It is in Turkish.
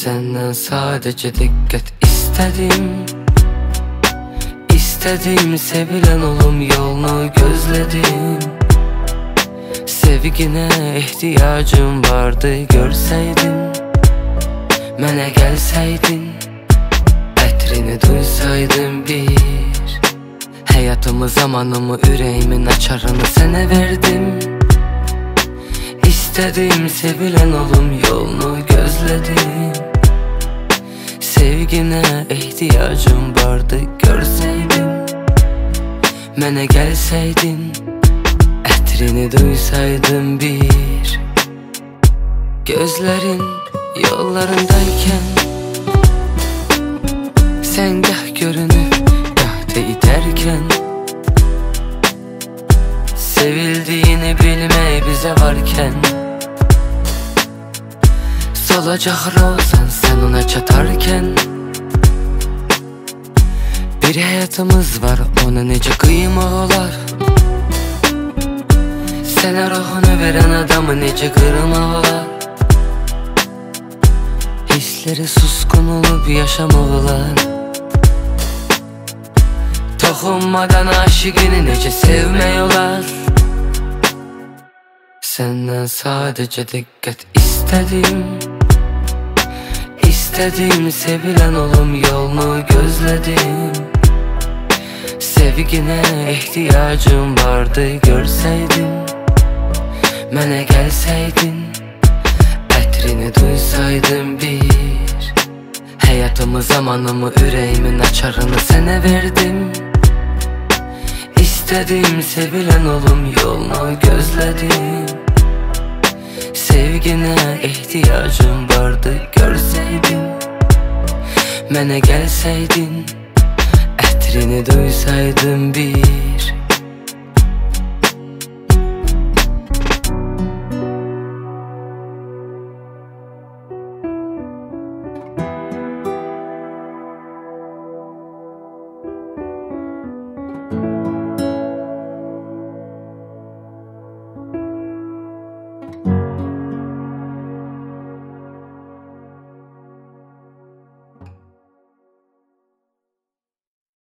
Senden sadece dikkat istedim. İstedim sevilen olum yolunu gözledim. Sevgine ihtiyacım vardı görseydin. Mənə gəlsəydin, ətrini duysaydın bir. Həyatımı, zamanımı, ürəyimin açarını sənə verdim. İstedim sevilen olum yolunu gözledim. Sevgine ihtiyacım vardı görseydin. Mənə gəlsəydin, ətrini duysaydın bir. Gözlerin yollarındayken sen gah görünüp gah değderken, sevildiğini bilmeyi bize varken, solacak rozan sen ona çatarken, bir hayatımız var ona nece kıymaq olar. Sənə ruhunu veren adamı nece kırmaq olar. Hisleri suskun olup yaşamaq olar. Toxunmadan aşıqını necə sevmək olar. Senden sadece dikkat istedim. İstedim sevilen olum yolunu gözledim. Sevgine ihtiyacım vardı görseydin. Mənə gəlsəydin, ətrini duysaydın bir. Həyatımı, zamanımı, ürəyimin açarını sənə verdim. İstedim sevilen olum yolunu gözledim. Sevgine ihtiyacım vardı görseydin. Mənə gəlsəydin, ətrini duysaydın bir.